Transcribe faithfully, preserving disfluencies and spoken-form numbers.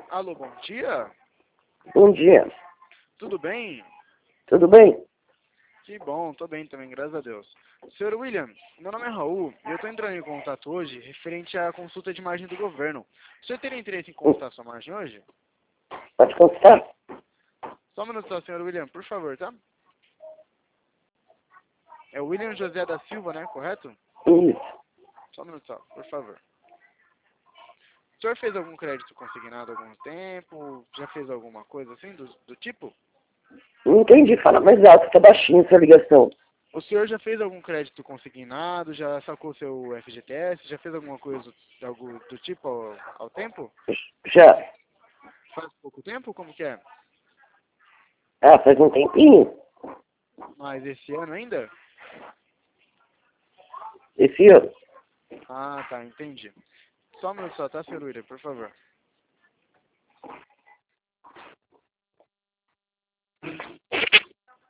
Alô, bom dia? Bom dia. Tudo bem? Tudo bem? Que bom, tô bem também, graças a Deus. senhor William, meu nome é Raul e eu estou entrando em contato hoje referente à consulta de margem do governo. O senhor teria interesse em consultar sua margem hoje? Pode consultar? Só um minuto só, senhor William, por favor, tá? É o William José da Silva, né? Correto? Isso. Só um minuto só, por favor. O senhor fez algum crédito consignado há algum tempo? Já fez alguma coisa assim do, do tipo? Não entendi. Fala mais alto, tá baixinho essa ligação. O senhor já fez algum crédito consignado? Já sacou seu F G T S? Já fez alguma coisa do, algo do tipo ao, ao tempo? Já. Faz pouco tempo? Como que é? Ah, faz um tempinho? Mas esse ano ainda? Esse ano. Ah, tá, entendi. Só um minuto só, tá, senhor William, por favor.